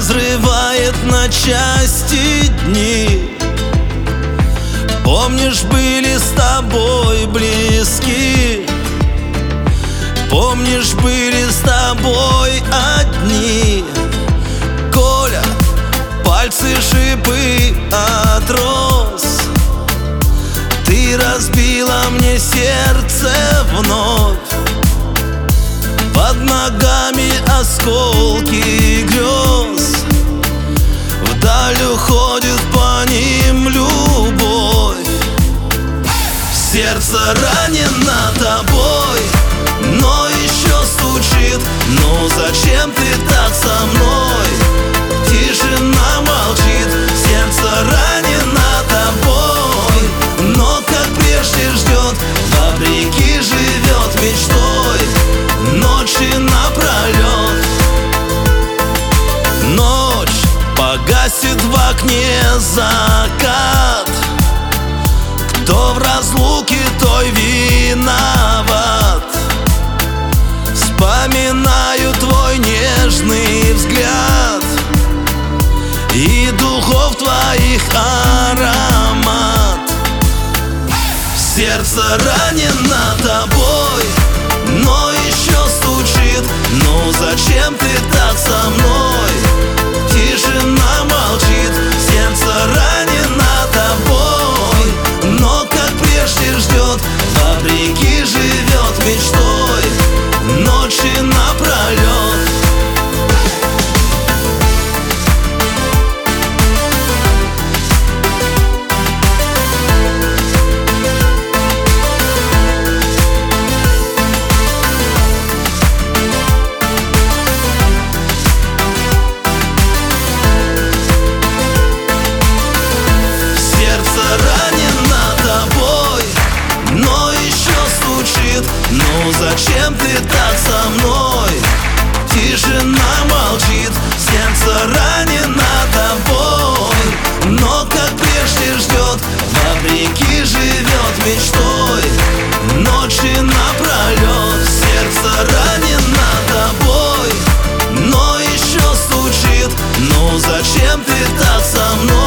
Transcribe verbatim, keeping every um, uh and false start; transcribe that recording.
разрывает на части дни. Помнишь, были с тобой близки. Помнишь, были с тобой одни. Коля, пальцы шипы от роз. Ты разбила мне сердце вновь. Под ногами осколки грез. Вдаль уходит по ним любовь. Сердце ранено тобой, но еще стучит. Ну зачем ты так со мной? Тишина молчит. Сердце ранено тобой, но как прежде ждет. Вопреки живет мечтой ночи напролет. Ночь погасит в окне закат. Кто в разлуке, той виноват. Вспоминаю твой нежный взгляд и духов твоих аромат. Сердце ранено тобой, но еще стучит. Ну зачем ты так со мной? Тишина молчит. Сердце ранено тобой, но как прежде ждет. Вопреки живет мечтой ночи напролет. Ну зачем ты так со мной? Тишина молчит. Сердце ранено тобой, но как прежде ждет. Вопреки живет мечтой ночи напролет. Сердце ранено тобой, но еще стучит. Ну зачем ты так со мной?